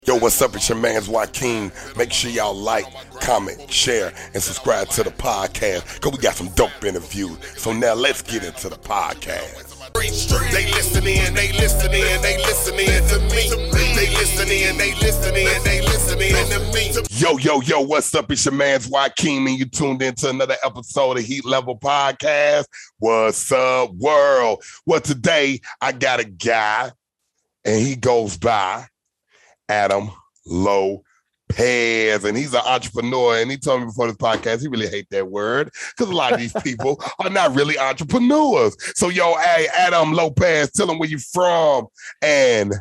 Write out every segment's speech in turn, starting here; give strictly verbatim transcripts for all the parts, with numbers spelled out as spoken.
Yo, what's up? It's your man's Joaquin. Make sure y'all like, comment, share, and subscribe to the podcast, because we got some dope interviews. So now let's get into the podcast. They listening, they listening, they listening to me. They listening, they listening, they listening to me. Yo, yo, yo, what's up? It's your man's Joaquin, and you tuned into another episode of Heat Level Podcast. What's up, world? Well, today I got a guy, and he goes by Adam Lopez, and he's an entrepreneur. And he told me before this podcast, he really hate that word because a lot of these people are not really entrepreneurs. So, yo, hey, Adam Lopez, tell them where you from and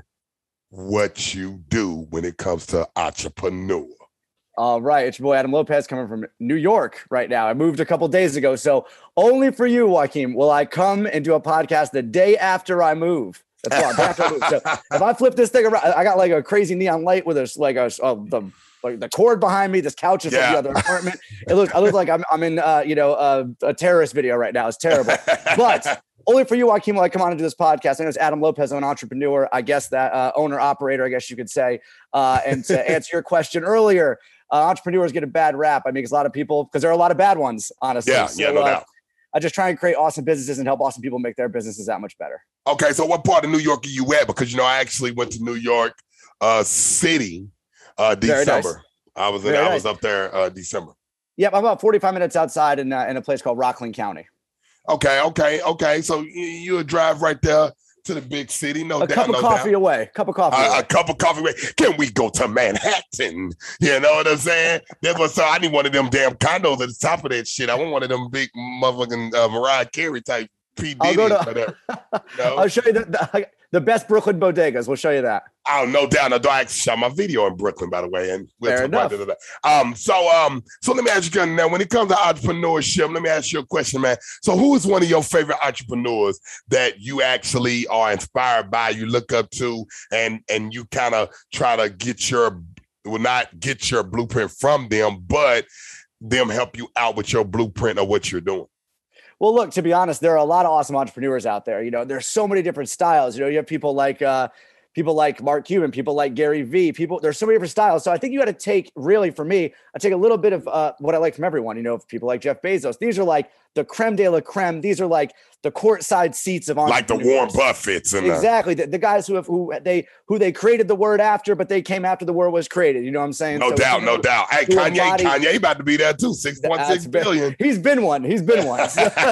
what you do when it comes to entrepreneur. All right, it's your boy Adam Lopez coming from New York right now. I moved a couple days ago, so only for you, Joaquin, will I come and do a podcast the day after I move. That's why. After I move. So if I flip this thing around, I got like a crazy neon light with this, like a uh, the like the cord behind me. This couch is yeah. in the other apartment. It looks, I look like I'm I'm in uh, you know uh, a terrorist video right now. It's terrible, but. Only for you, Joaquin, will I come on and do this podcast. I know it's Adam Lopez, I'm an entrepreneur, I guess that uh, owner, operator, I guess you could say. Uh, and to answer your question earlier, uh, entrepreneurs get a bad rap. I mean, because a lot of people, because there are a lot of bad ones, honestly. Yeah, so, yeah, no uh, doubt. I just try and create awesome businesses and help awesome people make their businesses that much better. Okay, so what part of New York are you at? Because, you know, I actually went to New York uh, City uh, December. Nice. I was in, I nice. was up there uh, December. Yep, I'm about forty-five minutes outside in, uh, in a place called Rockland County. Okay, okay, okay. So you, you would drive right there to the big city, no a doubt. cup of no coffee doubt. away. Cup of coffee. Uh, away. A cup of coffee away. Can we go to Manhattan? You know what I'm saying? That was so. I need one of them damn condos at the top of that shit. I want one of them big motherfucking uh, Mariah Carey type P. Diddy. I'll go to. You know? I'll show you the, the the best Brooklyn bodegas. We'll show you that. Oh, no doubt. No doubt. I actually shot my video in Brooklyn, by the way, and we'll Fair talk about that. Um, so, um, so let me ask you now. When it comes to entrepreneurship, let me ask you a question, man. So, who is one of your favorite entrepreneurs that you actually are inspired by? You look up to, and and you kind of try to get your, well, not get your blueprint from them, but them help you out with your blueprint of what you're doing. Well, look, to be honest, there are a lot of awesome entrepreneurs out there. You know, there's so many different styles. You know, you have people like uh, people like Mark Cuban, people like Gary Vee, people, there's so many different styles. So I think you got to take, really for me, I take a little bit of uh, what I like from everyone. You know, people like Jeff Bezos, these are like the creme de la creme. These are like the courtside seats of like the Warren Buffetts. And exactly. The, the guys who have, who they, who they created the word after, but they came after the word was created. You know what I'm saying? No so, doubt. You know, no doubt. Hey, Kanye, embody, Kanye about to be there too. six point six billion. He's been one. He's been one.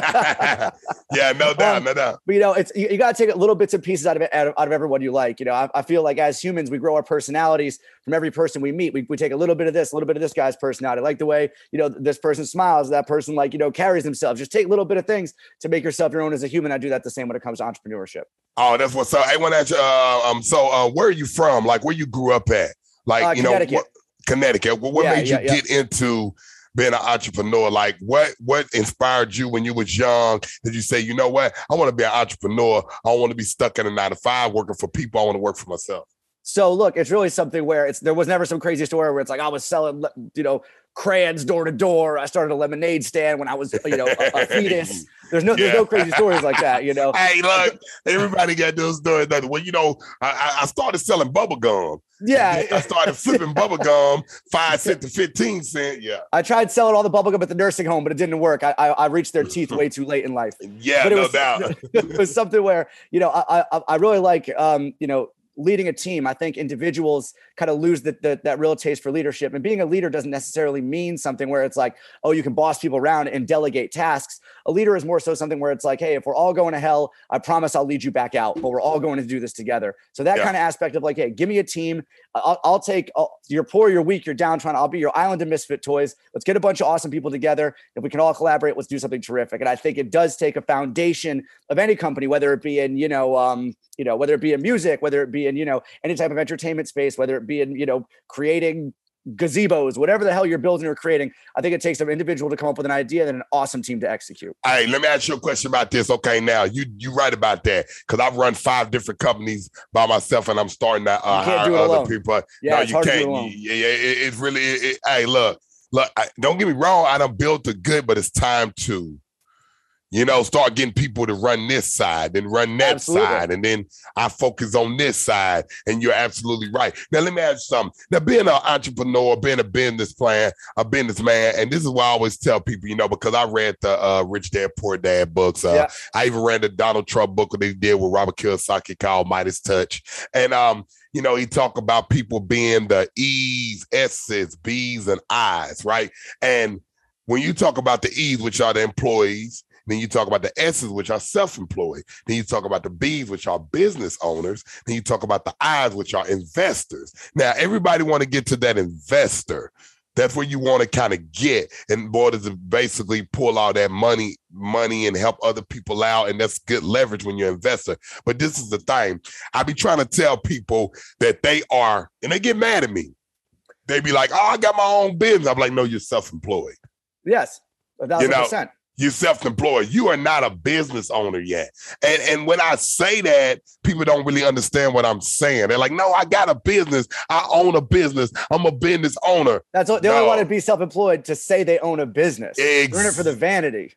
Yeah, no doubt. Um, no doubt. But you know, it's, you, you got to take little bits and pieces out of it, out of, out of everyone you like. You know, I, I feel like as humans, we grow our personalities from every person we meet. We, we take a little bit of this, a little bit of this guy's personality. I like the way, you know, this person smiles, that person like, you know, carries themselves. Just take a little bit of things to make yourself your own as a human. I do that the same when it comes to entrepreneurship. Oh, that's what's up. I want to ask you, uh, um, so uh, where are you from? Like where you grew up at? Like, uh, you Connecticut. know, what, Connecticut. Well, what yeah, made yeah, you yeah. get into being an entrepreneur? Like what, what inspired you when you was young? Did you say, you know what, I want to be an entrepreneur. I don't want to be stuck in a nine to five working for people. I want to work for myself. So look, it's really something where it's, there was never some crazy story where it's like, I was selling, you know, crayons door to door. I started a lemonade stand when I was, you know, a, a fetus. There's no, yeah. there's no crazy stories like that, you know? Hey, look, everybody got those stories. Well, you know, I, I started selling bubble gum. Yeah. I started flipping bubble gum, five cent to fifteen cent. Yeah. I tried selling all the bubble gum at the nursing home, but it didn't work. I, I, I reached their teeth way too late in life. Yeah, but it no was, doubt. It was something where, you know, I, I, I really like, um, you know, leading a team. I think individuals kind of lose the, the, that real taste for leadership, and being a leader doesn't necessarily mean something where it's like, oh, you can boss people around and delegate tasks. A leader is more so something where it's like, hey, if we're all going to hell, I promise I'll lead you back out, but we're all going to do this together. So that yeah. kind of aspect of like, hey, give me a team. I'll, I'll take, I'll, you're poor, you're weak, you're downtrodden. I'll be your island of misfit toys. Let's get a bunch of awesome people together. If we can all collaborate, let's do something terrific. And I think it does take a foundation of any company, whether it be in, you know, um, you know, whether it be in music, whether it be in, you know, any type of entertainment space, whether it be in, you know, creating gazebos, whatever the hell you're building or creating. I think it takes an individual to come up with an idea and an awesome team to execute. Hey, let me ask you a question about this. Okay, now you you right about that, because I've run five different companies by myself, and I'm starting to uh, hire other alone. people. Yeah, no, it's you hard can't. To do alone. Yeah, yeah, it, it's really. It, it, hey, look, look. I, don't get me wrong. I done built the good, but it's time to You know, start getting people to run this side and run that Absolutely. side. And then I focus on this side. And you're absolutely right. Now, let me ask you something. Now, being an entrepreneur, being a business plan, a businessman, and this is why I always tell people, you know, because I read the uh, Rich Dad, Poor Dad books. Uh, yeah. I even read the Donald Trump book that they did with Robert Kiyosaki called Midas Touch. And, um, you know, he talk about people being the E's, S's, B's, and I's, right? And when you talk about the E's, which are the employees, then you talk about the S's, which are self-employed. Then you talk about the B's, which are business owners. Then you talk about the I's, which are investors. Now, everybody want to get to that investor. That's where you want to kind of get in order to basically pull all that money, money and help other people out. And that's good leverage when you're an investor. But this is the thing. I be trying to tell people that they are, and they get mad at me. They be like, oh, I got my own business. I'm like, no, you're self-employed. Yes, a thousand you know, percent. You're self-employed. You are not a business owner yet. And, and when I say that, people don't really understand what I'm saying. They're like, no, I got a business. I own a business. I'm a business owner. That's what they no. only want to be self-employed to say they own a business. Ex- They're in it for the vanity.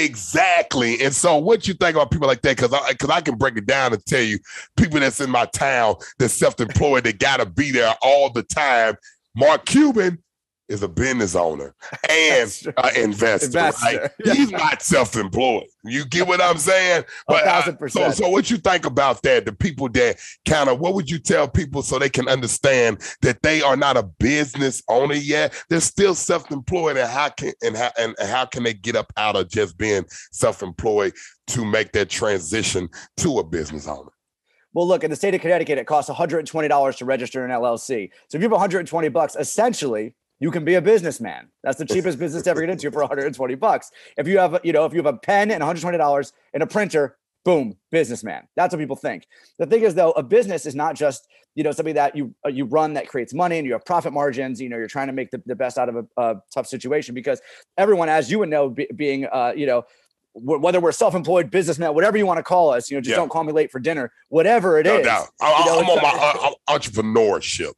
Exactly. And so what you think about people like that? Because I, cause I can break it down and tell you people that's in my town that's self-employed, that got to be there all the time. Mark Cuban is a business owner and an investor, investor. Right? Yeah. He's not self-employed. You get what I'm saying? But, a thousand percent. Uh, so, so what you think about that? The people that kind of, what would you tell people so they can understand that they are not a business owner yet? They're still self-employed, and how can and how and how can they get up out of just being self-employed to make that transition to a business owner? Well, look, in the state of Connecticut, it costs one hundred twenty dollars to register an L L C. So if you have one hundred twenty bucks, essentially, you can be a businessman. That's the cheapest business to ever get into for one hundred twenty bucks. If you have, you know, if you have a pen and one hundred twenty dollars and a printer, boom, businessman. That's what people think. The thing is, though, a business is not just, you know, something that you uh, you run that creates money and you have profit margins. You know, you're trying to make the, the best out of a, a tough situation, because everyone, as you would know, be, being, uh, you know, whether we're self-employed, businessman, whatever you want to call us, you know, just yeah. don't call me late for dinner, whatever it no is. Doubt. I, you know, I'm on my uh, entrepreneurship.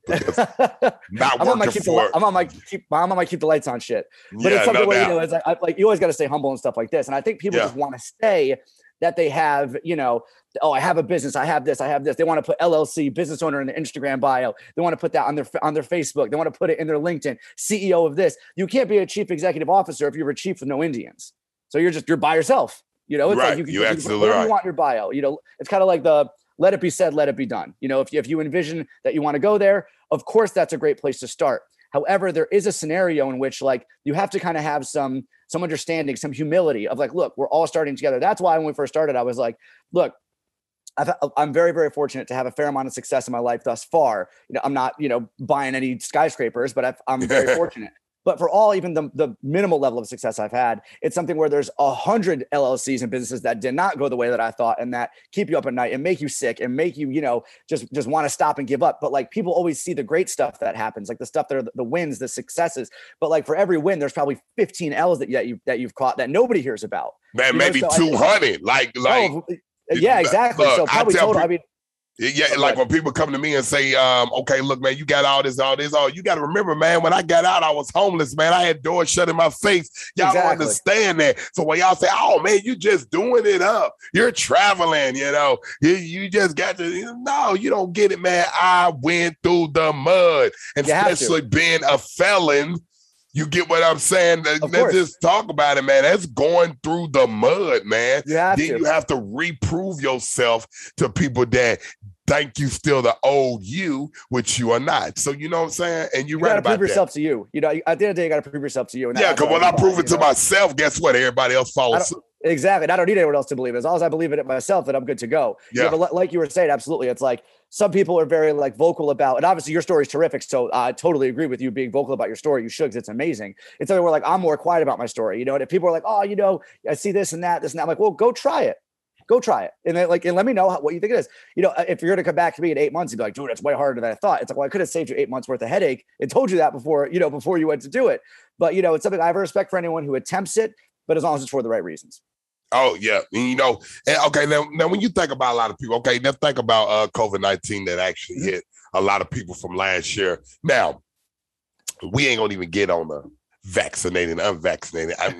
Not I'm on my working keep for the, I'm on my keep I'm on my keep the lights on shit. But yeah, it's something no where, doubt. you know, it's like, I, like you always got to stay humble and stuff like this. And I think people yeah. just want to say that they have, you know, oh, I have a business, I have this, I have this. They want to put L L C, business owner, in their Instagram bio. They want to put that on their on their Facebook. They want to put it in their LinkedIn. C E O of this. You can't be a chief executive officer if you're a chief with no Indians. So you're just you're by yourself. You know, it's right. like you can you you, absolutely you right. want your bio. You know, it's kind of like the let it be said, let it be done. You know, if you, if you envision that you want to go there, of course, that's a great place to start. However, there is a scenario in which, like, you have to kind of have some some understanding, some humility of like, look, we're all starting together. That's why when we first started, I was like, look, I've, I'm very, very fortunate to have a fair amount of success in my life thus far. You know, I'm not, you know, buying any skyscrapers, but I've, I'm very fortunate. But for all, even the, the minimal level of success I've had, it's something where there's a hundred L L Cs and businesses that did not go the way that I thought, and that keep you up at night and make you sick and make you, you know, just, just want to stop and give up. But like, people always see the great stuff that happens, like the stuff that are the, the wins, the successes. But like, for every win, there's probably fifteen L's that, that you, that you've caught that nobody hears about. Man, you maybe so two hundred, like, like, oh, yeah, exactly. Look, so probably total, people, I mean, Yeah, like when people come to me and say, um, okay, look, man, you got all this, all this, all you got to remember, man, when I got out, I was homeless, man. I had doors shut in my face. Y'all exactly. don't understand that. So when y'all say, oh, man, you just doing it up. You're traveling, you know, you, you just got to, you know, no, you don't get it, man. I went through the mud, and especially being a felon. You get what I'm saying? Let's just talk about it, man. That's going through the mud, man. You have then to. you have to reprove yourself to people that think you still the old you, which you are not. So you know what I'm saying? And you're you right gotta about prove yourself that. to you. You know, at the end of the day, you got to prove yourself to you. And yeah, because when I prove it to know? myself, guess what? Everybody else follows suit. Exactly. And I don't need anyone else to believe it. As long as I believe in it myself, that I'm good to go. Yeah. yeah but like you were saying, absolutely. It's like some people are very like vocal about, and obviously your story is terrific. So I totally agree with you being vocal about your story. You should, because it's amazing. It's something where like, I'm more quiet about my story, you know, and if people are like, oh, you know, I see this and that, this and that, I'm like, well, go try it. Go try it. And then like, and let me know how, what you think it is. You know, if you're going to come back to me in eight months and be like, dude, it's way harder than I thought. It's like, well, I could have saved you eight months worth of headache and told you that before, you know, before you went to do it. But, you know, it's something I have respect for anyone who attempts it, but as long as it's for the right reasons. Oh, yeah. And, you know, and, okay, now, now when you think about a lot of people, okay, now think about uh, COVID nineteen that actually mm-hmm. hit a lot of people from last year. Now, we ain't going to even get on the vaccinated, unvaccinated. I mean, look,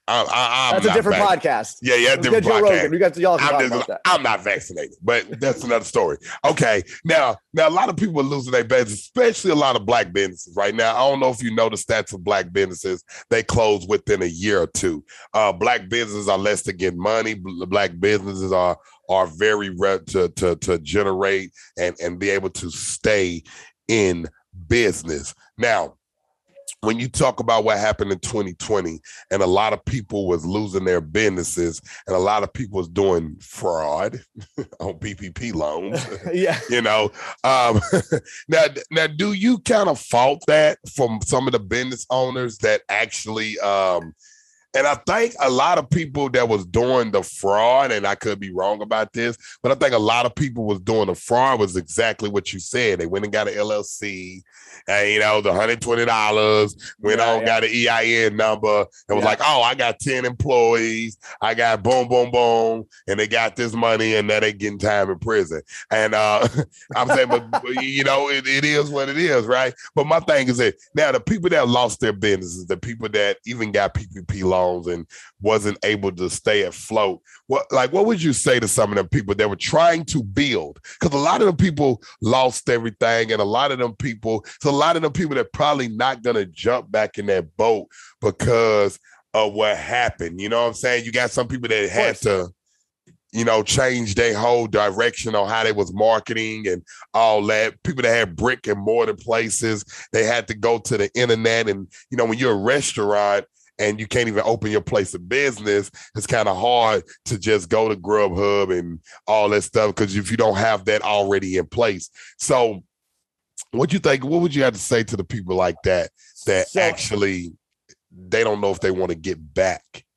I, I, I'm that's a different vac- podcast. Yeah, yeah, different Joe podcast. Rogan. We got to y'all. I'm, talk just, about that. I'm not vaccinated, but that's another story. Okay, now, now a lot of people are losing their business, especially a lot of black businesses right now. I don't know if you know the stats of black businesses; they close within a year or two. Uh, black businesses are less to get money. Black businesses are are very re- to to to generate and and be able to stay in business. Now, when you talk about what happened in twenty twenty and a lot of people was losing their businesses and a lot of people was doing fraud on P P P loans, yeah, you know, um, now, now, do you kind of fault that from some of the business owners that actually, um, and I think a lot of people that was doing the fraud, and I could be wrong about this, but I think a lot of people was doing the fraud was exactly what you said. They went and got an L L C, and you know, the one hundred twenty dollars, went yeah, on, yeah. got an E I N number, and was yeah. like, oh, I got ten employees, I got boom, boom, boom, and they got this money, and now they getting time in prison. And uh, I'm saying, but you know, it, it is what it is, right? But my thing is that now the people that lost their businesses, the people that even got P P P loans and wasn't able to stay afloat. What, like, what would you say to some of them people that were trying to build? Because a lot of them people lost everything, and a lot of them people, so a lot of them people that probably not gonna jump back in that boat because of what happened. You know what I'm saying? You got some people that had to, you know, change their whole direction on how they was marketing and all that. People that had brick and mortar places, they had to go to the internet. And, you know, when you're a restaurant, and you can't even open your place of business, it's kind of hard to just go to Grubhub and all that stuff because if you don't have that already in place. So what you think, what would you have to say to the people like that, that so, actually, they don't know if they want to get back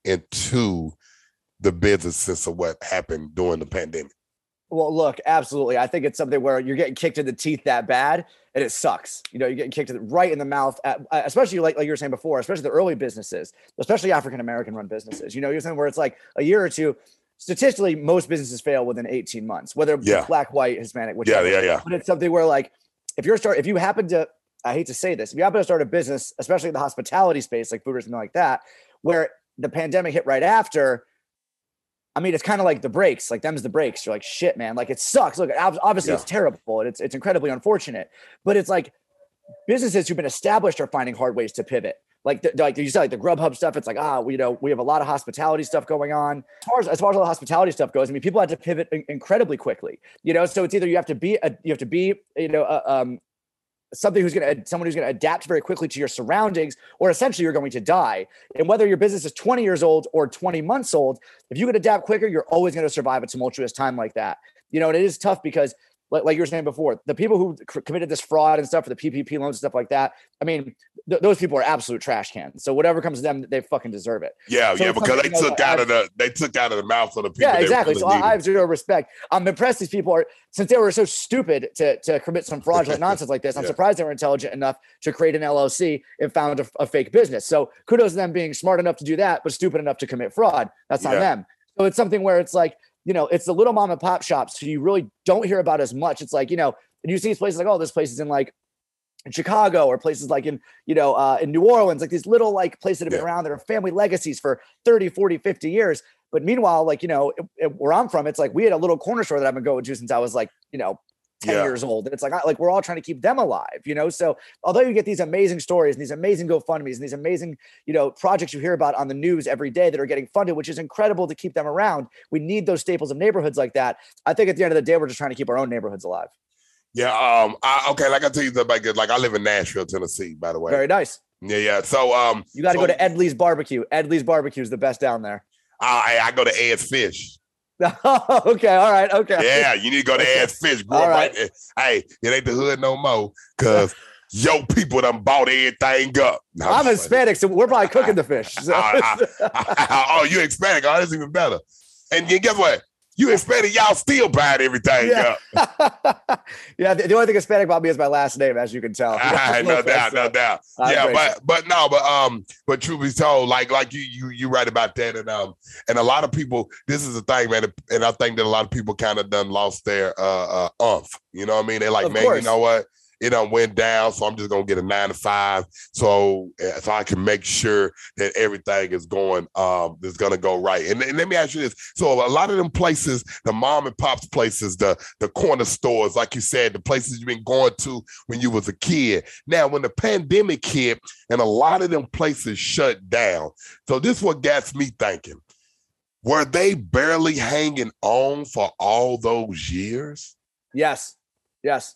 into the business since of what happened during the pandemic? Well, look, absolutely. I think it's something where you're getting kicked in the teeth that bad and it sucks. You know, you're getting kicked right in the mouth, at, especially like, like you were saying before, especially the early businesses, especially African-American run businesses. You know, you're saying where it's like a year or two, statistically, most businesses fail within eighteen months, whether it's yeah. black, white, Hispanic, whichever. Yeah, yeah, yeah. But it's something where like, if you're start, if you happen to, I hate to say this, if you happen to start a business, especially in the hospitality space, like food or something like that, where the pandemic hit right after, I mean, it's kind of like the breaks, like them's the breaks. You're like, shit, man. Like it sucks. Look, obviously yeah. it's terrible and it's it's incredibly unfortunate, but it's like businesses who've been established are finding hard ways to pivot. Like, the, like you said, like the Grubhub stuff. It's like, ah, we, you know, we have a lot of hospitality stuff going on. As far as as far as all the hospitality stuff goes, I mean, people had to pivot in, incredibly quickly. You know, so it's either you have to be a, you have to be, you know, uh, um, something who's going to, someone who's going to adapt very quickly to your surroundings, or essentially you're going to die. And whether your business is twenty years old or twenty months old, if you could adapt quicker, you're always going to survive a tumultuous time like that. You know, and it is tough because like, like you were saying before, the people who c- committed this fraud and stuff for the P P P loans and stuff like that, I mean, th- those people are absolute trash cans. So whatever comes to them, they fucking deserve it. Yeah, so yeah, because they took out of the they took out of the mouth of the people. Yeah, exactly. Really so I, I have zero respect. I'm impressed these people are, since they were so stupid to to commit some fraudulent nonsense like this. I'm yeah. surprised they were intelligent enough to create an L L C and found a, a fake business. So kudos to them being smart enough to do that, but stupid enough to commit fraud. That's on yeah. them. So it's something where it's like, you know, it's the little mom and pop shops who you really don't hear about as much. It's like, you know, and you see these places like, oh, this place is in like in Chicago or places like in, you know, uh, in New Orleans, like these little like places that have been yeah. around that are family legacies for thirty, forty, fifty years. But meanwhile, like, you know, it, it, where I'm from, it's like we had a little corner store that I've been going to since I was like, you know, ten yeah. years old. And it's like, like we're all trying to keep them alive, you know? So although you get these amazing stories and these amazing GoFundMes and these amazing, you know, projects you hear about on the news every day that are getting funded, which is incredible to keep them around. We need those staples of neighborhoods like that. I think at the end of the day, we're just trying to keep our own neighborhoods alive. Yeah. Um. I, okay. Like I tell you something good. Like I live in Nashville, Tennessee, by the way. Very nice. Yeah. Yeah. So um, you got to so, go to Edley's Barbecue. Edley's Barbecue is the best down there. I I go to Ed's Fish. Okay, all right, okay. Yeah, you need to go to okay. Ed's Fish. Grow all up right. right. Hey, it ain't the hood no more, cause yo people done bought everything up. No, I'm Hispanic, so we're probably cooking the fish. So. I, I, I, oh, you Hispanic? Oh, that's even better. And then guess what? You Hispanic, y'all still buying everything yeah. up. yeah, the, the only thing Hispanic about me is my last name, as you can tell. no, no doubt, no doubt. Yeah, but but no, but um, but truth be told, like like you you you right about that, and um, and a lot of people, this is the thing, man, and I think that a lot of people kind of done lost their uh uh umph. You know what I mean? They're like, of man, course. you know what? it done went down, so I'm just gonna get a nine to five, so so I can make sure that everything is going um is gonna go right. And, and let me ask you this: so a lot of them places, the mom and pops places, the the corner stores, like you said, the places you've been going to when you was a kid. Now, when the pandemic hit, and a lot of them places shut down, so this is what gets me thinking. Were they barely hanging on for all those years? Yes. Yes.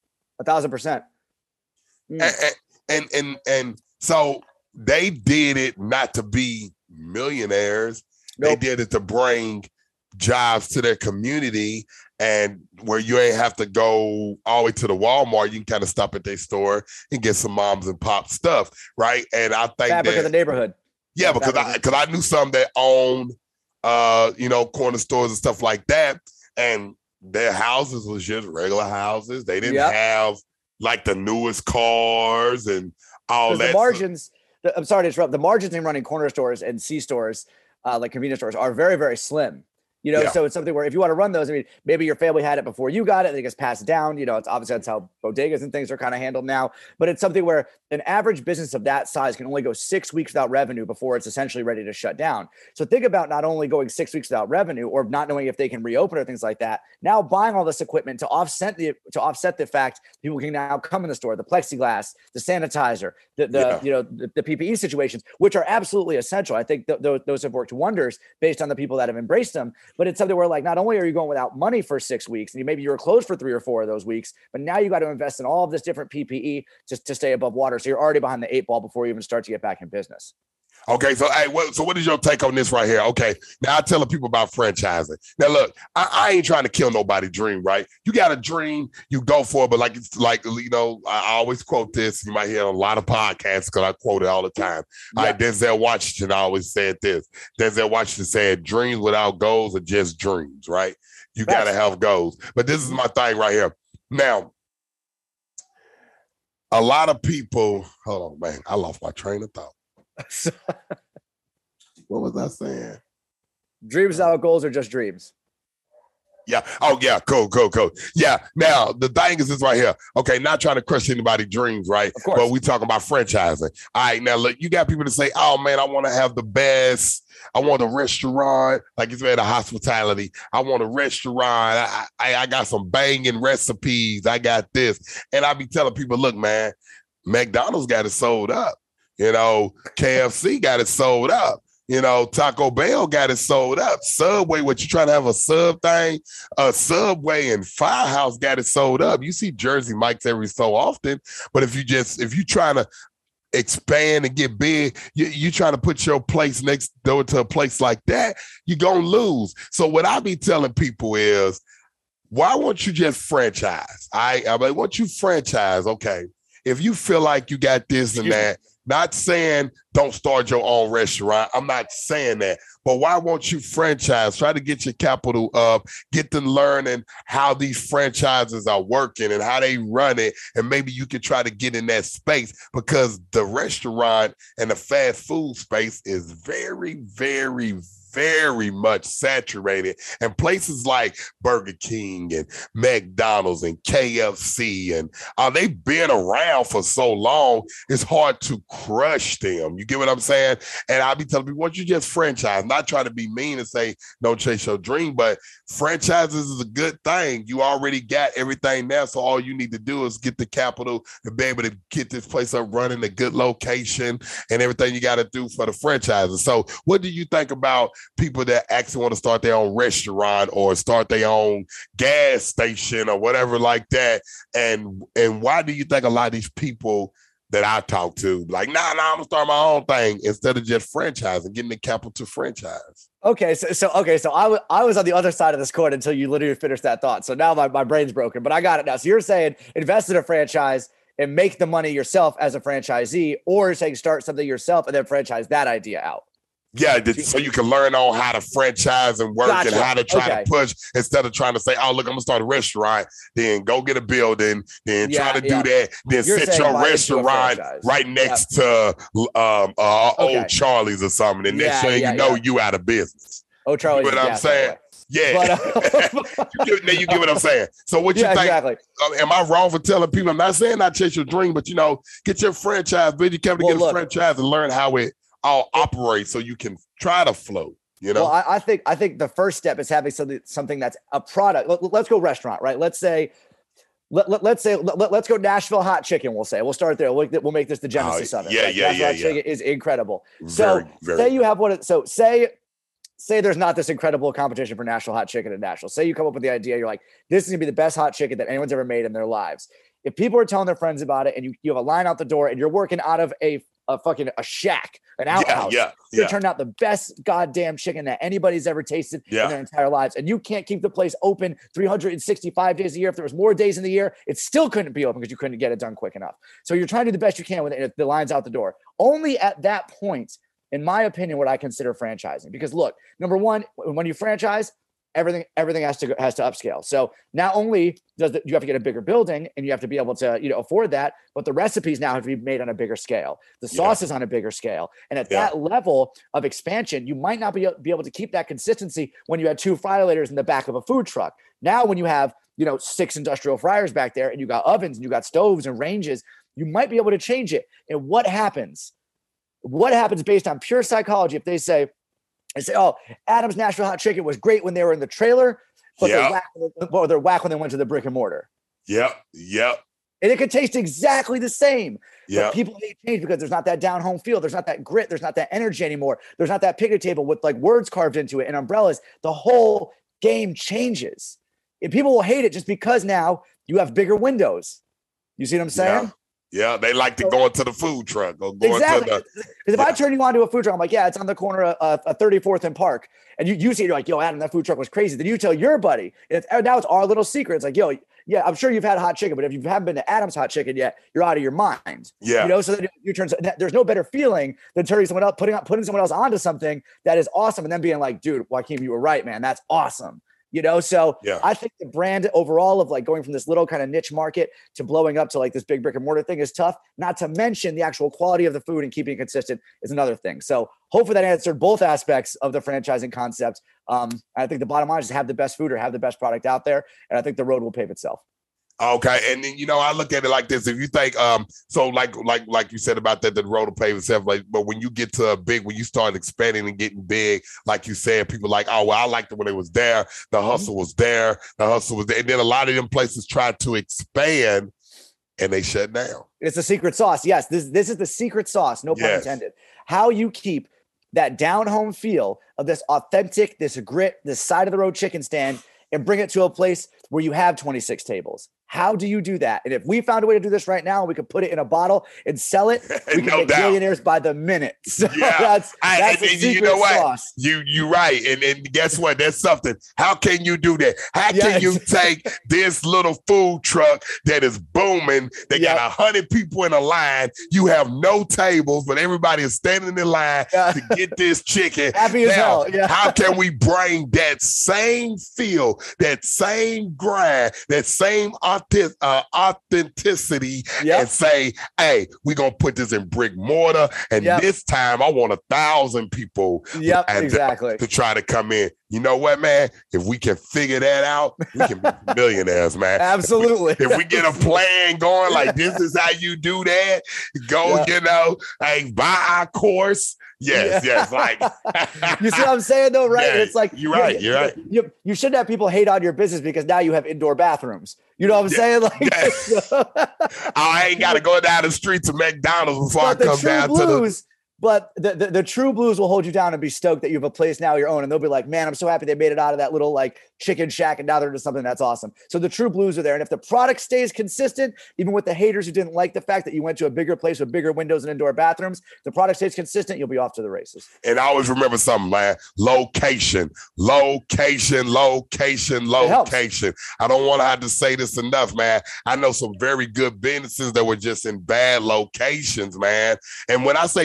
A thousand percent. Mm. And, and, and, and so they did it not to be millionaires. Nope. They did it to bring jobs to their community, and where you ain't have to go all the way to the Walmart, you can kind of stop at their store and get some moms and pop stuff, right? And I think Fabric that, of the neighborhood. Yeah, because I, because I knew some that owned uh, you know, corner stores and stuff like that. And their houses was just regular houses. They didn't yep. have like the newest cars and all that. The margins, the, I'm sorry to interrupt. The margins in running corner stores and C stores, uh, like convenience stores, are very, very slim. You know, yeah. so it's something where if you want to run those, I mean, maybe your family had it before you got it, and it gets passed down. You know, it's obviously that's how bodegas and things are kind of handled now. But it's something where an average business of that size can only go six weeks without revenue before it's essentially ready to shut down. So think about not only going six weeks without revenue or not knowing if they can reopen or things like that. Now buying all this equipment to offset the to offset the fact people can now come in the store, the plexiglass, the sanitizer, the, the yeah. you know the, the P P E situations, which are absolutely essential. I think th- th- those have worked wonders based on the people that have embraced them. But it's something where like not only are you going without money for six weeks, and you, maybe you were closed for three or four of those weeks, but now you got to invest in all of this different P P E just to stay above water. So you're already behind the eight ball before you even start to get back in business. Okay, so hey, what, so what is your take on this right here? Okay, now I tell the people about franchising. Now look, I, I ain't trying to kill nobody's dream, right? You got a dream, you go for it, but like it's like you know, I always quote this. You might hear a lot of podcasts because I quote it all the time. Yeah. All right, Denzel Washington always said this. Denzel Washington said, "Dreams without goals are just dreams." Right? You got to have goals. But this is my thing right here. Now, a lot of people. Hold on, man. I lost my train of thought. What was I saying? Dreams without goals are just dreams. Yeah. Oh, yeah. Cool, cool, cool. Yeah. Now, the thing is this right here. Okay, not trying to crush anybody's dreams, right? Of course. But we talking about franchising. All right, now, look, you got people to say, oh, man, I want to have the best. I want a restaurant. Like you said, a hospitality. I want a restaurant. I, I, I got some banging recipes. I got this. And I be telling people, look, man, McDonald's got it sold up. You know, K F C got it sold up. You know, Taco Bell got it sold up. Subway, what you trying to have a sub thing? Uh, Subway and Firehouse got it sold up. You see Jersey Mike's every so often, but if you just if you trying to expand and get big, you you trying to put your place next door to a place like that, you're gonna lose. So what I be telling people is, why won't you just franchise? I I mean, once you franchise, okay. If you feel like you got this and that. Not saying don't start your own restaurant. I'm not saying that. But why won't you franchise? Try to get your capital up, get them learning how these franchises are working and how they run it. And maybe you can try to get in that space because the restaurant and the fast food space is very, very, very much saturated. And places like Burger King and McDonald's and K F C, and uh, they've been around for so long, it's hard to crush them. You get what I'm saying? And I'll be telling people, once you just franchise, not trying to be mean and say, don't chase your dream, but franchises is a good thing. You already got everything now, so all you need to do is get the capital to be able to get this place up running, a good location, and everything you got to do for the franchises. So what do you think about people that actually want to start their own restaurant or start their own gas station or whatever like that? And and why do you think a lot of these people that I talk to like, nah, nah, I'm gonna start my own thing instead of just franchising, getting the capital to franchise? Okay, so so okay, so I, w- I was on the other side of this coin until you literally finished that thought. So now my, my brain's broken, but I got it now. So you're saying invest in a franchise and make the money yourself as a franchisee, or you're saying start something yourself and then franchise that idea out? Yeah, so you can learn on how to franchise and work gotcha. and how to try okay. to push instead of trying to say, oh, look, I'm going to start a restaurant, then go get a building, then yeah, try to yeah. do that, then You're set your restaurant right next yep. to um, uh, okay. Old Charlie's or something, and yeah, next thing yeah, you know, yeah. you out of business. Old Charlie's. You know what I'm saying? Yeah. But, uh, you, get, you get what I'm saying. So what you yeah, think? Exactly. Uh, am I wrong for telling people? I'm not saying not chase your dream, but you know, get your franchise, but you come to Well, get a look, franchise and learn how it all operates so you can try to flow. You know, well, I, I think I think the first step is having something something that's a product. Let, let's go restaurant, right? Let's say, let, let, let's say, let, let's go Nashville hot chicken. We'll say we'll start there. We'll, we'll make this the genesis oh, of it. Yeah, right? yeah, Nashville yeah, hot yeah. chicken is incredible. Very, so very say you have one. So say say there's not this incredible competition for Nashville hot chicken in Nashville. Say you come up with the idea, you're like, this is gonna be the best hot chicken that anyone's ever made in their lives. If people are telling their friends about it, and you you have a line out the door, and you're working out of a a fucking a shack, an outhouse. Yeah, yeah, yeah. It turned out the best goddamn chicken that anybody's ever tasted yeah. in their entire lives. And you can't keep the place open three hundred sixty-five days a year. If there was more days in the year, it still couldn't be open because you couldn't get it done quick enough. So you're trying to do the best you can with it. If the line's out the door, only at that point, in my opinion, would I consider franchising. Because look, number one, when you franchise, everything everything has to go, has to upscale. So not only does the, you have to get a bigger building and you have to be able to you know afford that, but the recipes now have to be made on a bigger scale. The sauce yeah. is on a bigger scale, and at yeah. that level of expansion, you might not be, be able to keep that consistency when you had two fryer-laters in the back of a food truck. Now, when you have you know six industrial fryers back there, and you got ovens and you got stoves and ranges, you might be able to change it. And what happens? What happens based on pure psychology if they say? And say, oh, Adam's Nashville hot chicken was great when they were in the trailer, but yep. they're, whack, well, they're whack when they went to the brick and mortar. Yep, yep. And it could taste exactly the same. Yep. But people hate change because there's not that down home feel. There's not that grit. There's not that energy anymore. There's not that picnic table with like words carved into it and umbrellas. The whole game changes. And people will hate it just because now you have bigger windows. You see what I'm saying? Yeah. Yeah, they like to so, go into the food truck or go exactly. into the. Because if yeah. I turn you on to a food truck, I'm like, yeah, it's on the corner of uh, thirty-fourth and Park, and you you see, you're like, yo, Adam, that food truck was crazy. Then you tell your buddy, and it's, now it's our little secret. It's like, yo, yeah, I'm sure you've had hot chicken, but if you haven't been to Adam's hot chicken yet, you're out of your mind. Yeah, you know. So then you turn. There's no better feeling than turning someone else, putting putting someone else onto something that is awesome, and then being like, dude, Joaquin, you were right, man. That's awesome. You know, so yeah. I think the brand overall of like going from this little kind of niche market to blowing up to like this big brick and mortar thing is tough. Not to mention the actual quality of the food and keeping it consistent is another thing. So hopefully that answered both aspects of the franchising concept. Um, I think the bottom line is have the best food or have the best product out there. And I think the road will pave itself. Okay, and then you know I look at it like this: if you think, um, so like like like you said about that, the road to pave itself. Like, but when you get to a big, when you start expanding and getting big, like you said, people like, oh well, I liked it when it was there. The hustle was there. The hustle was there, and then a lot of them places try to expand, and they shut down. It's a secret sauce. Yes, this this is the secret sauce. No pun yes. intended. How you keep that down home feel of this authentic, this grit, this side of the road chicken stand, and bring it to a place where you have twenty-six tables. How do you do that? And if we found a way to do this right now, we could put it in a bottle and sell it. We can no make doubt. millionaires by the minute. So yeah. that's, I, that's and, the and secret you know what? sauce. You you right. And and guess what? There's something. How can you do that? How Yes. can you take this little food truck that is booming? They Yep. got a hundred people in a line. You have no tables, but everybody is standing in line Yeah. to get this chicken. Happy as Now, hell. Yeah. how can we bring that same feel, that same grind, that same authentic, uh, authenticity Yep. and say, hey, we're going to put this in brick mortar. And Yep. this time I want a thousand people Yep, and, uh, exactly. to try to come in. You know what, man? If we can figure that out, we can be millionaires, man. Absolutely. If we, if we get a plan going, like this is how you do that, go, Yeah. you know, hey, buy our course. Yes, Yeah. yes. Like You see what I'm saying though, right? Yeah, It's like you're right, You, you're right. You, you shouldn't have people hate on your business because now you have indoor bathrooms. You know what I'm Yeah, saying? Like, yeah. I ain't got to go down the street to McDonald's before but I the come true down blues, but the, the the true blues will hold you down and be stoked that you have a place now your own, and they'll be like, "Man, I'm so happy they made it out of that little like chicken shack, and now they're into something that's awesome." So the true blues are there, and if the product stays consistent, even with the haters who didn't like the fact that you went to a bigger place with bigger windows and indoor bathrooms, the product stays consistent, you'll be off to the races. to. And I always remember something, man. Location, location, location, helps. location. I don't want to have to say this enough, man. I know some very good businesses that were just in bad locations, man. And when I say bad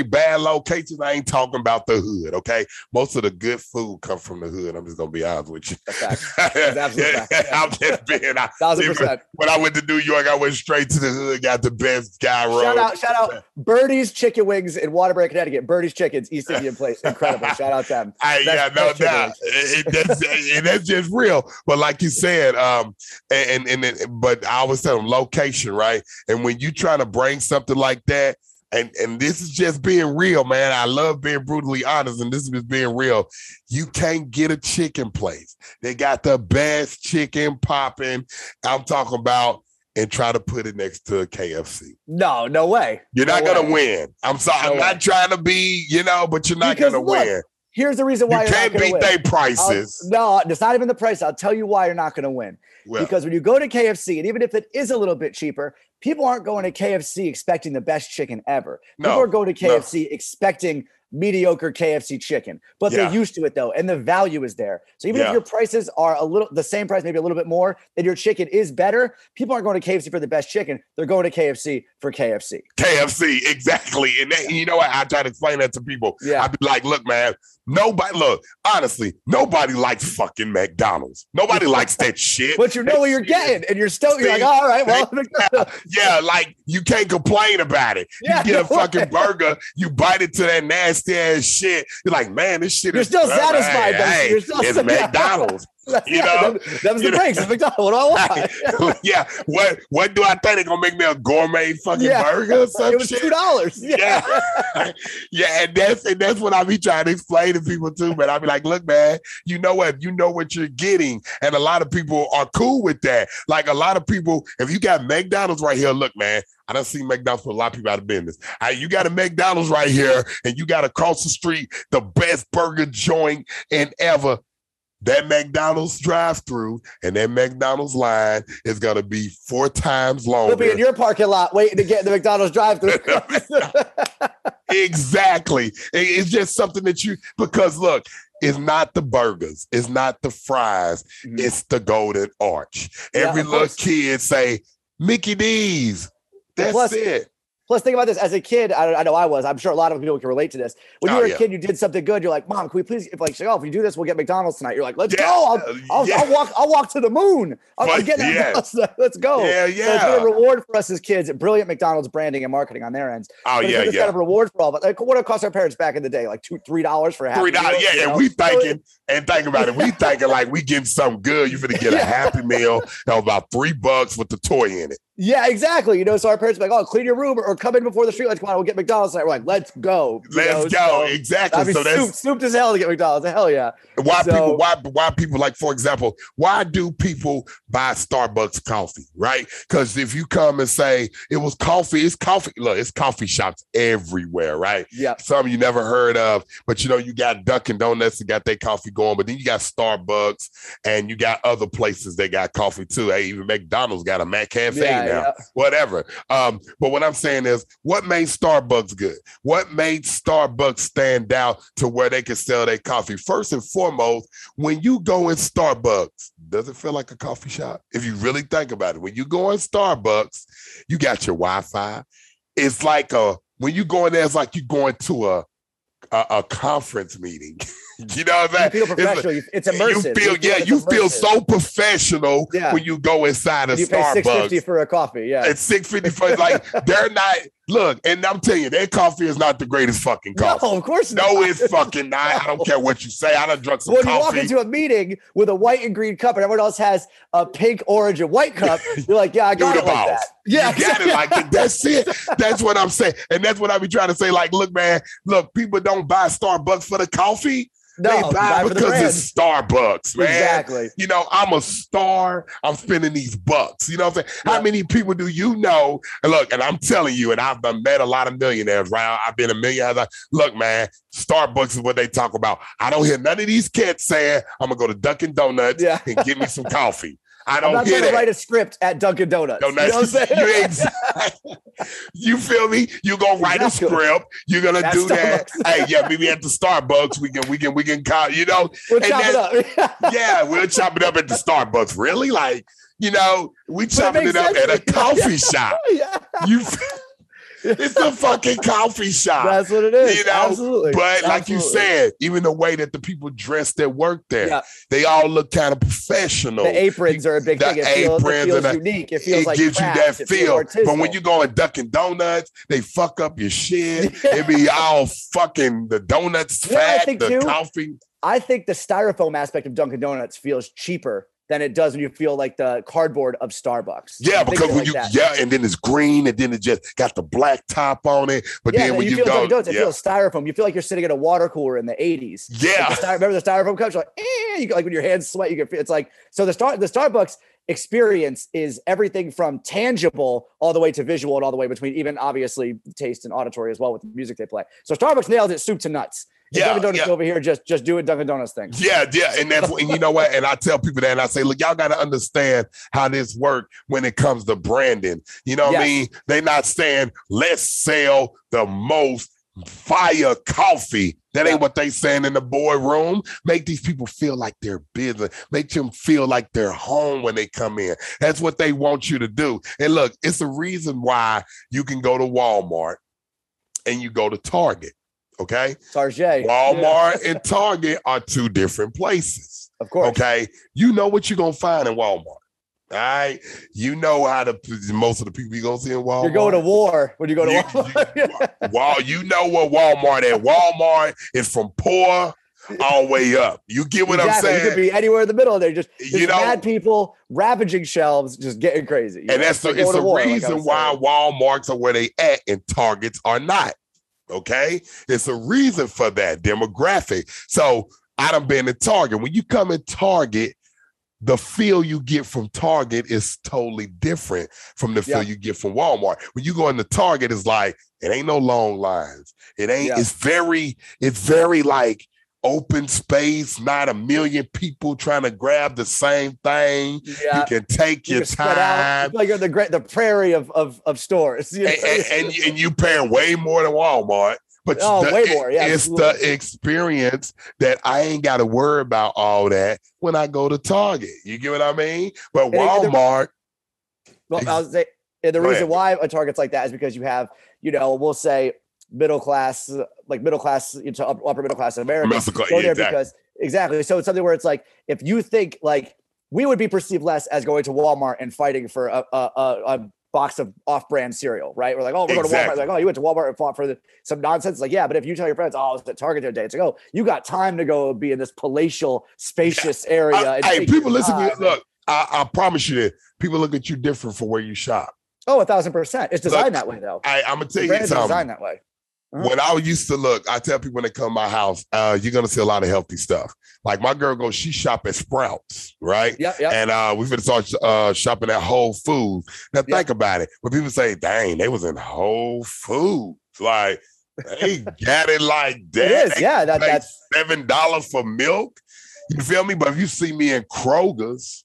locations, I ain't talking about the hood, okay? Most of the good food come from the hood. I'm just gonna be honest with you. That's fact. That's absolute fact. Yeah. I'm just being I, Thousand percent. When I went to New York, I went straight to the hood, got the best guy roll. Shout out, shout out Birdie's Chicken Wings in Waterbury, Connecticut. Birdie's Chickens, East Indian Place. Incredible. Shout out them. I, yeah, no doubt. It, it, that's, and that's just real. But like you said, um, and and, and but I always tell them location, right? And when you trying to bring something like that, and and this is just being real, man. I love being brutally honest, and this is just being real. You can't get a chicken place. They got the best chicken popping. I'm talking about. And try to put it next to a K F C. No, no way. You're no not way. gonna win. I'm sorry. No I'm way. not trying to be, you know, but you're not Because gonna look, win. Here's the reason why you you're can't not gonna beat win. their prices. I'll, no, it's not even the price. I'll tell you why you're not going to win. Well, because when you go to K F C, and even if it is a little bit cheaper, people aren't going to K F C expecting the best chicken ever. People no, are going to K F C no. expecting mediocre K F C chicken, but yeah. they're used to it though, and the value is there. So even yeah. if your prices are a little the same price, maybe a little bit more, and your chicken is better, people aren't going to K F C for the best chicken. They're going to K F C for K F C. K F C, exactly. And that, you know what? I try to explain that to people. Yeah. I'd be like, look, man, nobody, look, honestly, nobody likes fucking McDonald's. Nobody likes that shit. But you know what you're getting, and you're still, you're like, all right, well. yeah, yeah, like, you can't complain about it. You yeah, get a no fucking way. burger, you bite into that nasty ass shit. You're like, man, this shit you're is still satisfied. Hey, hey, you're still it's McDonald's. That's, you yeah, know, that, that was the breaks. It's McDonald's. What do I want? yeah. What What do I think they're gonna make me a gourmet fucking yeah. burger or some It was shit? two dollars. Yeah. Yeah. yeah, and that's and that's what I be trying to explain to people too. But I be like, look, man, you know what? You know what you're getting, and a lot of people are cool with that. Like a lot of people, if you got McDonald's right here, look, man. I done seen McDonald's put a lot of people out of business. Right, you got a McDonald's right here, and you got across the street the best burger joint in ever. That McDonald's drive-through and that McDonald's line is going to be four times longer. We'll be in your parking lot waiting to get in the McDonald's drive-through. Exactly. It's just something that you, because look, it's not the burgers. It's not the fries. Mm-hmm. It's the golden arch. Yeah, Every little course. kid say, Mickey D's. That's plus, it. Plus, think about this. As a kid, I, I know I was. I'm sure a lot of people can relate to this. When you oh, were a yeah. kid, you did something good. You're like, Mom, can we please? If like, oh, if you do this, we'll get McDonald's tonight. You're like, let's yeah. go. I'll, I'll, yeah. I'll walk. I'll walk to the moon. I'll, I'll get yeah. Let's go. Yeah, yeah. So it's been a reward for us as kids. Brilliant McDonald's branding and marketing on their ends. Oh but yeah, it's yeah. kind of reward for all. But like, what it cost our parents back in the day? Like two, three dollars for a happy three dollars. meal. Yeah, and know? we thinking and think about it. We thinking like we getting something good. You're gonna get a Happy Meal that was about three bucks with the toy in it. Yeah, exactly. You know, so our parents were like, oh, clean your room or, or come in before the street lights come on. We'll get McDonald's tonight. We're like, let's go. You let's know? go. So, exactly. I mean, so that's stooped, stooped as hell to get McDonald's. Hell yeah. Why so, people, why, why people like, for example, why do people buy Starbucks coffee, right? Because if you come and say it was coffee, it's coffee. Look, it's coffee shops everywhere, right? Yeah. Some you never heard of, but you know, you got Dunkin' Donuts that got their coffee going, but then you got Starbucks and you got other places that got coffee too. Hey, even McDonald's got a Mac Cafe yeah, now, yeah. whatever. Um, but what I'm saying is, what made Starbucks good? What made Starbucks stand out to where they could sell their coffee? First and foremost, when you go in Starbucks, does it feel like a coffee shop? If you really think about it, when you go in Starbucks, you got your Wi-Fi. It's like a, when you go in there, it's like you going to a, a, a conference meeting. You know what I'm saying? You feel professional. It's, it's immersive. You feel, you feel yeah, you immersive. feel so professional yeah. when you go inside a you Starbucks. You pay six fifty for a coffee, yeah. It's six fifty for like they're not. Look, and I'm telling you, their coffee is not the greatest fucking coffee. No, of course not. No, it's fucking not. I don't care what you say. I done drunk some when coffee. When you walk into a meeting with a white and green cup and everyone else has a pink, orange, and white cup, you're like, yeah, I got it like that. Yeah, you got it like that. That's it. That's what I'm saying. And that's what I be trying to say. Like, look, man, look, people don't buy Starbucks for the coffee. No, they buy because it's Starbucks, man. Exactly. You know, I'm a star. I'm spending these bucks. You know what I'm saying? Yep. How many people do you know? And look, and I'm telling you, and I've met a lot of millionaires, right? I've been a millionaire. Look, man, Starbucks is what they talk about. I don't hear none of these kids saying, I'm going to go to Dunkin' Donuts yeah. and get me some coffee. I don't I'm not hear trying that. to write a script at Dunkin' Donuts. Donuts. You know what I'm saying? you, exactly. You feel me? You're gonna write exactly. a script. You're gonna That's do that. Hey, yeah, maybe at the Starbucks. We can, we can, we can call, you know. We'll chop it up. Yeah, we'll chop it up at the Starbucks. Really? Like, you know, we chopping it, it up at a coffee shop. Yeah. You It's a fucking coffee shop. That's what it is. You know, Absolutely. but like Absolutely. you said, even the way that the people dress that work there, yeah. they all look kind of professional. The aprons are a big the thing. It feels, it feels the, unique. It feels it like gives craft. you that feel. It But when you go in Dunkin' Donuts, they fuck up your shit. Yeah. It be all fucking the donuts you know fat, the too? coffee. I think the styrofoam aspect of Dunkin' Donuts feels cheaper than it does when you feel like the cardboard of Starbucks. Yeah, because when like you that. yeah, and then it's green, and then it just got the black top on it. But yeah, then when you, you go, Donuts, it yeah. feels styrofoam. You feel like you're sitting in a water cooler in the eighties. Yeah, like the sty- remember the styrofoam cups? You're like, eh, you like when your hands sweat. You can feel it's like so. The star the Starbucks experience is everything from tangible all the way to visual and all the way between, even obviously taste and auditory as well with the music they play. So Starbucks nails it soup to nuts. Yeah, Dunkin' Donuts yeah. over here, just just do it Dunkin' Donuts thing. Yeah, yeah, and that's and you know what? And I tell people that, and I say, look, y'all got to understand how this work when it comes to branding. You know what yes. I mean? They're not saying let's sell the most fire coffee. That ain't yeah. what they saying in the boardroom. Make these people feel like they're business. Make them feel like they're home when they come in. That's what they want you to do. And look, it's the reason why you can go to Walmart and you go to Target. Okay. Target. Walmart yeah. and Target are two different places. Of course. Okay. You know what you're going to find in Walmart. All right. You know how the most of the people you're going to see in Walmart. You're going to war when you go to you, Walmart. You, well, you know what Walmart at. Walmart is from poor all the way up. You get what exactly. I'm saying? You could be anywhere in the middle. They're just you know, mad people ravaging shelves, just getting crazy. And know? that's the, it's the war, reason like why Walmarts are where they at and Targets are not. Okay, it's a reason for that demographic. So I done been in Target. When you come in Target, the feel you get from Target is totally different from the feel yeah. you get from Walmart. When you go into Target, it's like it ain't no long lines. It ain't. Yeah. It's very. It's very like open space. Not a million people trying to grab the same thing. Yeah. You can take you your can time. Like you're the great the prairie of of of stores. You know? and, and, and and you paying way more than Walmart. But oh, the, way more. Yeah, it's absolutely. the experience that I ain't got to worry about all that when I go to Target. You get what I mean? But and Walmart. Well, I was say the reason why a Target's like that is because you have, you know, we'll say middle class, like middle class to upper middle class in America. Mexico, go yeah, there exactly. because exactly. So it's something where it's like if you think like we would be perceived less as going to Walmart and fighting for a a, a, a box of off-brand cereal, right? We're like, oh, we're going exactly. to Walmart. Like, oh, you went to Walmart and fought for the, some nonsense. Like, yeah, but if you tell your friends, oh, I was at Target the other day, it's like, oh, you got time to go be in this palatial, spacious yeah. area. I, hey, people listen to me. Look, I, I promise you that people look at you different for where you shop. Oh, a thousand percent. It's designed look, that way, though. I, I'm going to tell the you something. Designed that way. Uh-huh. When I used to look, I tell people when they come to my house, uh, you're going to see a lot of healthy stuff. Like my girl goes, she shop at Sprouts, right? Yeah, yeah. And uh, we've been start uh, shopping at Whole Foods. Now think yep. about it. When people say, dang, they was in Whole Foods. Like, they got it like that. It is, they yeah. That, that's seven dollars for milk. You feel me? But if you see me in Kroger's,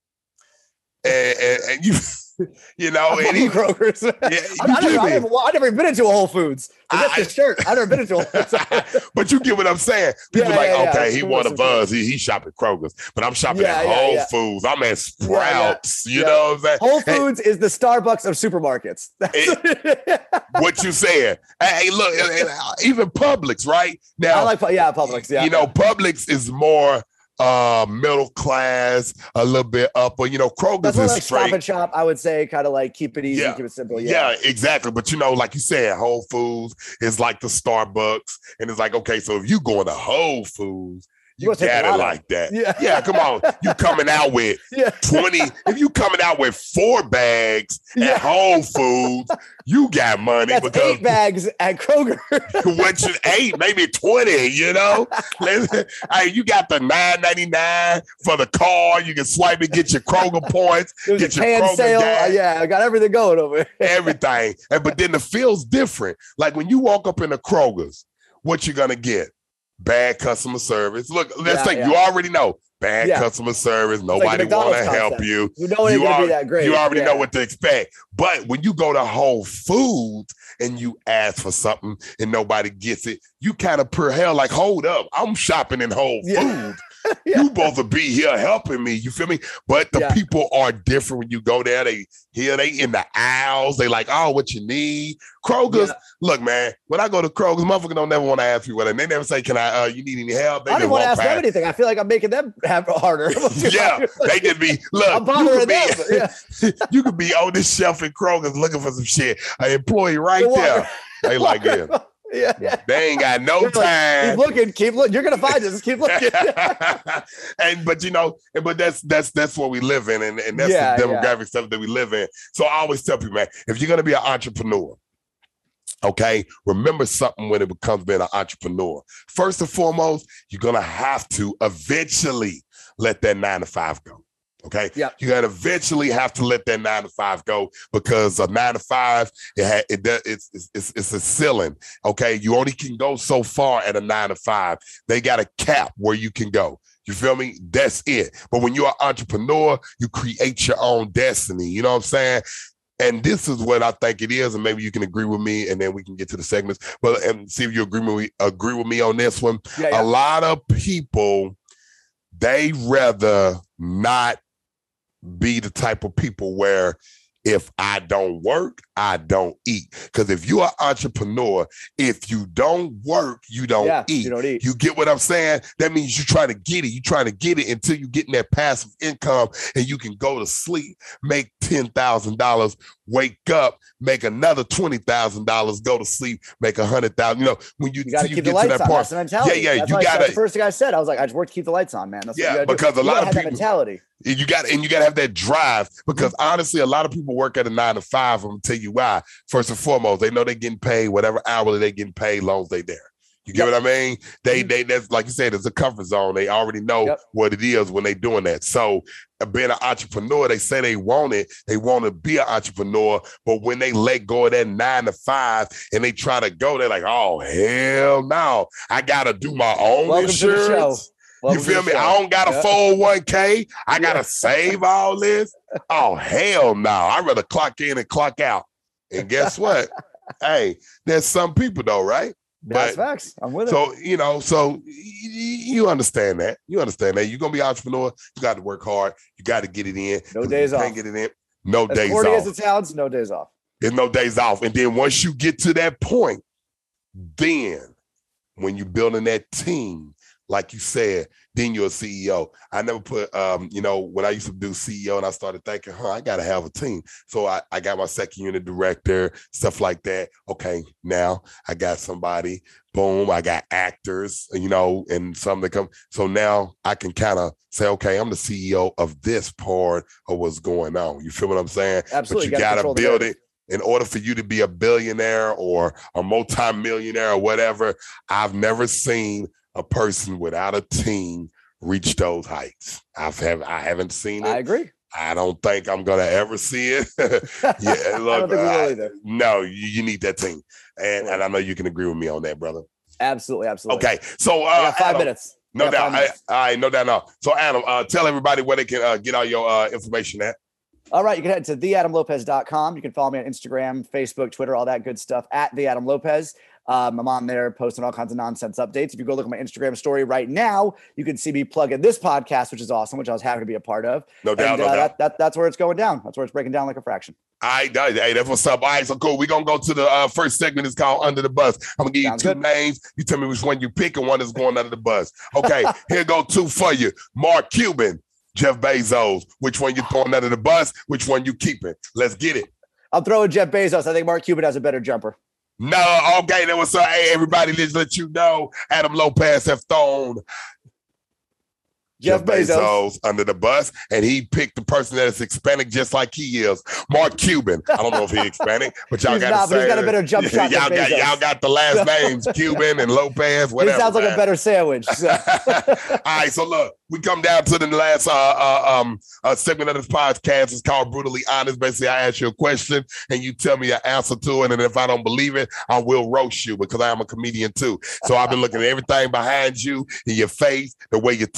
and, and, and you... You know, and he, Kroger's. Yeah, I, I, never, I, never, I never been into a Whole Foods. That's the shirt. I've never been into a Whole Foods. But you get what I'm saying. People yeah, like, yeah, okay, yeah. he want a buzz. He, he shopping Kroger's, but I'm shopping yeah, at yeah, Whole yeah. Foods. I'm at Sprouts. You know what I'm saying? Whole Foods hey, is the Starbucks of supermarkets. It, what you saying? Hey, look, even Publix, right now. I like, yeah, Publix. Yeah, you know, Publix is more. Uh, middle class, a little bit upper. You know, Kroger's is like straight. Stop and Shop, I would say, kind of like keep it easy, yeah. keep it simple. Yeah. yeah, exactly. But you know, like you said, Whole Foods is like the Starbucks, and it's like, okay, so if you going to Whole Foods, you, you got it like that. Yeah. yeah, come on. You coming out with yeah. twenty, if you coming out with four bags yeah. at Whole Foods, you got money. That's because eight bags at Kroger. What you eight, maybe twenty, you know? Hey, you got the nine ninety-nine for the car. You can swipe and get your Kroger points. There's get a your can Kroger sale. gas. Yeah, I got everything going over here. Everything. And, but then the feel's different. Like when you walk up in the Kroger's, what you gonna get? Bad customer service. Look, let's yeah, say yeah. you already know bad yeah. customer service. Nobody like want to help you. You know it ain't gonna are, be that great. You already yeah. know what to expect. But when you go to Whole Foods and you ask for something and nobody gets it, you kind of per hell like, hold up, I'm shopping in Whole yeah. Foods. yeah. You supposed to be here helping me. You feel me? But the yeah. people are different when you go there. They here, they in the aisles. They like, oh, what you need? Kroger's. Yeah. Look, man, when I go to Kroger's, motherfuckers don't never want to ask me what, and they never say, can I, uh, you need any help? They I don't want to ask past. them anything. I feel like I'm making them have it harder. yeah, they can be, look, I'm bothering them. Be, yeah. You could be on this shelf in Kroger's looking for some shit. An employee right there. They like, yeah. Yeah, yeah. They ain't got no time. Keep looking, keep looking. You're gonna find us. Keep looking. and but you know, but that's that's that's what we live in, and, and that's yeah, the demographic yeah. stuff that we live in. So I always tell people, man, if you're gonna be an entrepreneur, okay, remember something when it becomes being an entrepreneur. First and foremost, you're gonna have to eventually let that nine to five go. Okay. Yeah. You're gonna eventually have to let that nine to five go because a nine to five, it ha- it it's, it's it's a ceiling. Okay. You only can go so far at a nine to five. They got a cap where you can go. You feel me? That's it. But when you're an entrepreneur, you create your own destiny. You know what I'm saying? And this is what I think it is, and maybe you can agree with me, and then we can get to the segments. But and see if you agree with me, agree with me on this one. Yeah, yeah. A lot of people, they rather not be the type of people where if I don't work, I don't eat. Because if you're an entrepreneur, if you don't work, you don't, yeah, eat. you don't eat. You get what I'm saying? That means you're trying to get it. You're trying to get it until you get in that passive income and you can go to sleep, make ten thousand dollars, wake up, make another twenty thousand dollars, go to sleep, make one hundred thousand dollars. You know, when you, you got to you keep get the lights to that on. part. That's the mentality. Yeah, yeah. That's you got That's the first thing I said. I was like, I just work to keep the lights on, man. That's yeah, what because do. a lot of people. That mentality. You got and you got to have that drive because mm-hmm. honestly, a lot of people work at a nine to five. I'm gonna tell you why. First and foremost, they know they're getting paid whatever hourly they're getting paid, long as they there. You get yep. what I mean? They mm-hmm. they that's like you said, it's a comfort zone. They already know yep. what it is when they doing that. So uh, being an entrepreneur, they say they want it. They want to be an entrepreneur, but when they let go of that nine to five and they try to go, they're like, oh hell no, I gotta do my own Welcome insurance. To the show. You feel me? Show. I don't got a four oh one k. I got to yeah. save all this. Oh, hell no. I'd rather clock in and clock out. And guess what? Hey, there's some people though, right? That's but, facts. I'm with so, it. So, you know, so you understand that. You understand that. You're going to be an entrepreneur. You got to work hard. You got to get it in. No days you off. Can't get it in. No as days off. As it sounds, no days off. There's no days off. And then once you get to that point, then when you're building that team, like you said, then you're a C E O. I never put, um, you know, when I used to do C E O and I started thinking, huh, I got to have a team. So I, I got my second unit director, stuff like that. Okay, now I got somebody, boom, I got actors, you know, and some that come. So now I can kind of say, okay, I'm the C E O of this part of what's going on. You feel what I'm saying? Absolutely. But you got to build it. In order for you to be a billionaire or a multimillionaire or whatever, I've never seen a person without a team reach those heights. I've have I haven't seen it. I agree. I don't think I'm gonna ever see it. yeah, look, I don't think we will I, either. No, you, you need that team, and and I know you can agree with me on that, brother. Absolutely, absolutely. Okay, so uh, I got five Adam, minutes. No doubt. I, I no doubt. No. So Adam, uh, tell everybody where they can uh, get all your uh, information at. All right, you can head to the adam lopez dot com. You can follow me on Instagram, Facebook, Twitter, all that good stuff at The Adam Lopez. Um, I'm on there posting all kinds of nonsense updates. If you go look at my Instagram story right now, you can see me plug in this podcast, which is awesome, which I was happy to be a part of. No doubt, and, uh, no doubt. That, that, that's where it's going down. That's where it's breaking down like a fraction. All right, hey, that's what's up. All right, so cool. We're going to go to the uh, first segment. It's called Under the Bus. I'm going to give Sounds you two good. names. You tell me which one you pick and one is going under the bus. Okay, here go two for you. Mark Cuban, Jeff Bezos. Which one you throwing under the bus? Which one you keeping? Let's get it. I'm throwing Jeff Bezos. I think Mark Cuban has a better jumper. No, okay, that was so. Hey, everybody, let's let you know. Adam Lopez have thrown Jeff, Jeff Bezos. Bezos under the bus, and he picked the person that is Hispanic just like he is, Mark Cuban. I don't know if he's Hispanic, but y'all got to say he's got a better jump shot. y'all than got Bezos. y'all got the last names Cuban and Lopez. Whatever. He sounds like man. a better sandwich. So. All right, so look, we come down to the last uh, uh, um uh, segment of this podcast. It's called Brutally Honest. Basically, I ask you a question and you tell me an answer to it, and if I don't believe it, I will roast you because I am a comedian too. So I've been looking at everything behind you, in your face, the way you talk. That's why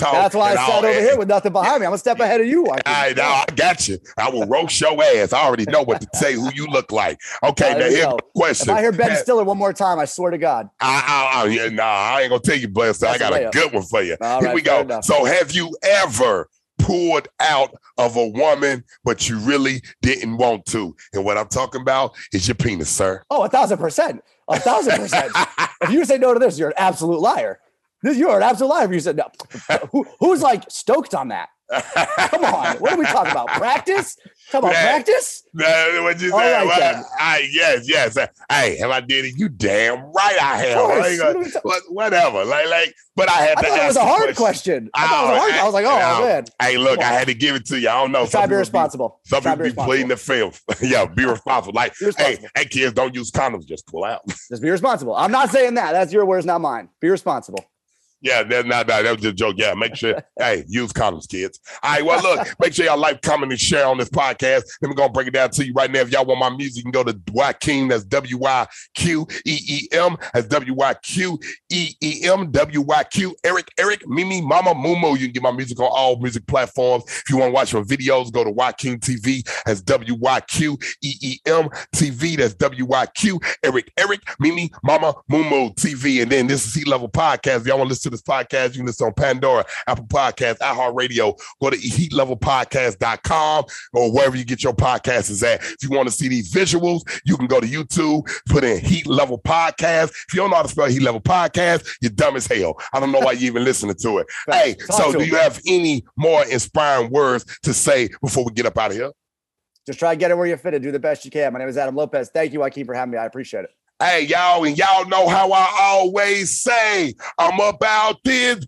why I sat over here with nothing behind me. I'm a step ahead of you. I know. I got you. I will roast your ass. I already know what to say, who you look like. Okay, uh, now here's the question. If I hear Ben Stiller one more time, I swear to God. I, I, I, yeah, nah, I ain't going to tell you, Bless. I got a, a good one for you. All Here right, we go. Enough. So have you ever pulled out of a woman, but you really didn't want to? And what I'm talking about is your penis, sir. Oh, a thousand percent. A thousand percent. If you say no to this, you're an absolute liar. You're an absolute liar if you said no. Who, who's like stoked on that? Come on. What are we talking about? Practice? Talk about Man, practice? No, what you said? Right, well, I, yes, yes. Hey, have I did it? You damn right I have. Like, uh, what, whatever. Like, like, but I had I to thought ask it was a hard question. question. I, thought it was a hard, I, I was like, oh, I, man. Hey, look, I had to give it to you. I don't know. Try to be responsible. Be, some Try people be, be pleading the fifth. Yeah, be responsible. Like, be responsible. Hey, hey, kids, don't use condoms. Just pull out. Just be responsible. I'm not saying that. That's your words, not mine. Be responsible. Yeah, that's not that. That was just a joke. Yeah, make sure, hey, use condoms, kids. All right, well, look, make sure y'all like, comment, and share on this podcast. Then we're going to break it down to you right now. If y'all want my music, you can go to Wykeem. That's W Y Q E E M. That's W Y Q E E M. W Y Q. Eric, Eric, Mimi, Mama, Mumu. You can get my music on all music platforms. If you want to watch my videos, go to Wykeem T V. That's W Y Q E E M T V. That's W Y Q. Eric, Eric, Mimi, Mama, Mumu T V. And then this is Heat Level Podcast. If y'all want to listen to this podcast, you can listen on Pandora, Apple Podcasts, iHeartRadio. Go to heat level podcast dot com or wherever you get your podcasts is at. If you want to see these visuals, you can go to YouTube, put in Heat Level Podcast. If you don't know how to spell Heat Level Podcast, you're dumb as hell. I don't know why you even listening to it. Hey, Talk so do you me. have any more inspiring words to say before we get up out of here? Just try to get it where you're fitted. Do the best you can. My name is Adam Lopez. Thank you, Wykeem, for having me. I appreciate it. Hey, y'all, and y'all know how I always say, I'm about this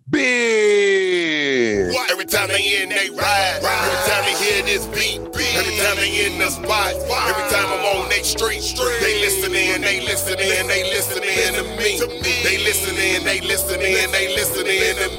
big. Every time they in, they ride. ride. Every time they hear this beat. beat. Every time they in the spot. Every time I'm on they street. street. They listening, they listening, they listening to me. They listening, they listening, they listening to